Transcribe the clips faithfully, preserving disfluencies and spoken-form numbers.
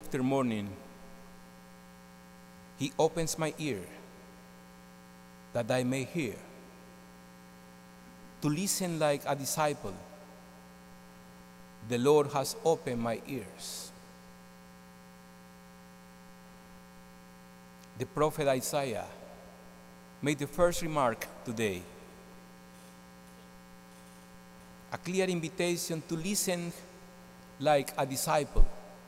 after morning, he opens my ear that I may hear, to listen like a disciple. The Lord has opened my ears. The prophet Isaiah made the first remark today, a clear invitation to listen like a disciple.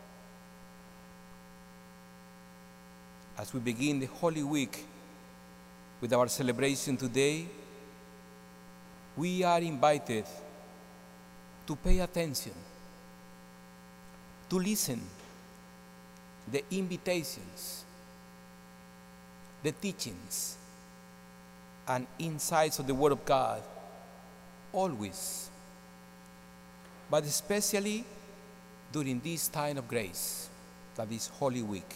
As we begin the Holy Week with our celebration today, we are invited to pay attention, to listen the invitations, the teachings, and insights of the Word of God, always, but especially during this time of grace, that is Holy Week.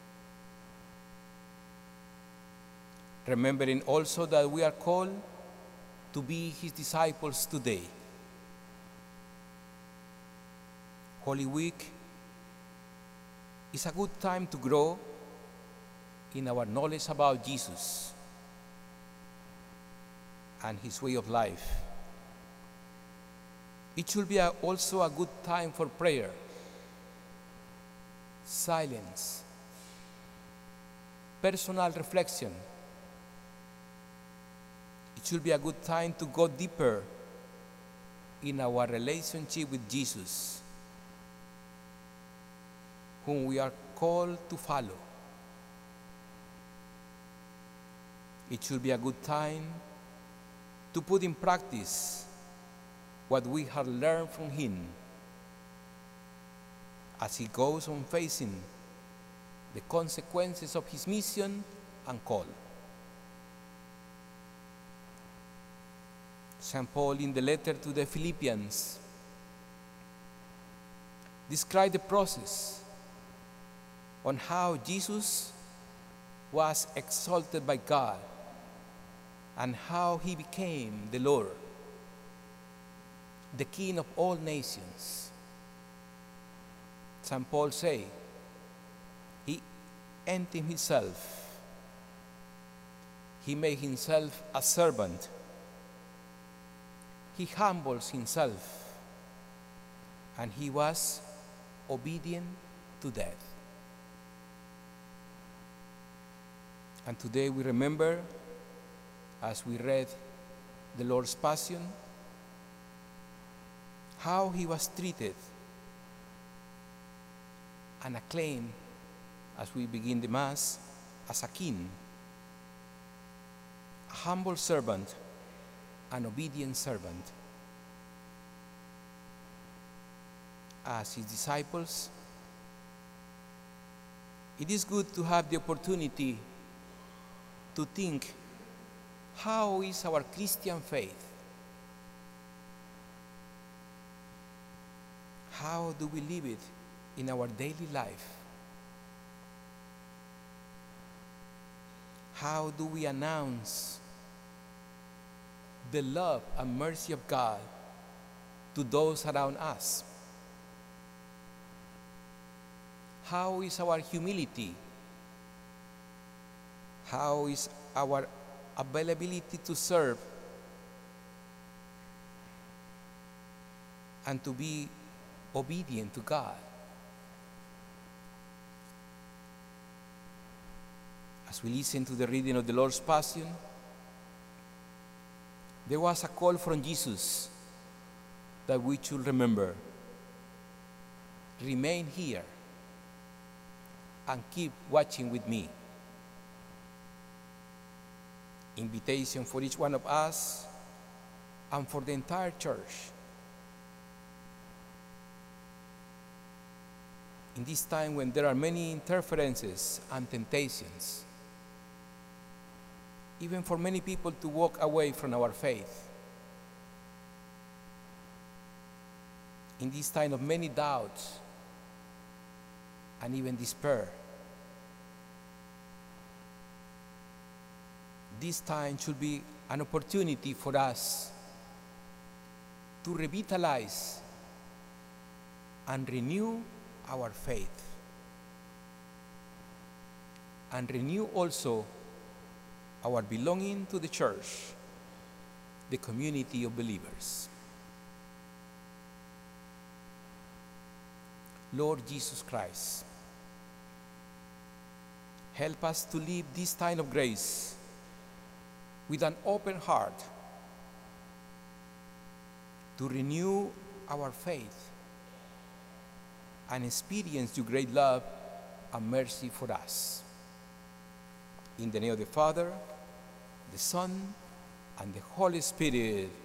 Remembering also that we are called to be His disciples today. Holy Week is a good time to grow in our knowledge about Jesus and His way of life. It should be a, also a good time for prayer, silence, personal reflection. It should be a good time to go deeper in our relationship with Jesus, whom we are called to follow. It should be a good time to put in practice what we have learned from Him as He goes on facing the consequences of His mission and call. Saint Paul, in the letter to the Philippians, described the process on how Jesus was exalted by God and how He became the Lord, the King of all nations. Saint Paul says, He emptied Himself. He made Himself a servant. He humbles Himself, and He was obedient to death. And today we remember, as we read the Lord's Passion, how He was treated and acclaimed, as we begin the Mass, as a king, a humble servant, an obedient servant. As His disciples, it is good to have the opportunity to think, how is our Christian faith? How do we live it in our daily life? How do we announce the love and mercy of God to those around us? How is our humility? How is our availability to serve and to be obedient to God? As we listen to the reading of the Lord's Passion, there was a call from Jesus that we should remember. Remain here and keep watching with me. Invitation for each one of us and for the entire church. In this time when there are many interferences and temptations, even for many people to walk away from our faith, in this time of many doubts and even despair, this time should be an opportunity for us to revitalize and renew our faith. and renew also our belonging to the church, the community of believers. Lord Jesus Christ, help us to live this time of grace with an open heart, to renew our faith and experience your great love and mercy for us. In the name of the Father, the Son, and the Holy Spirit.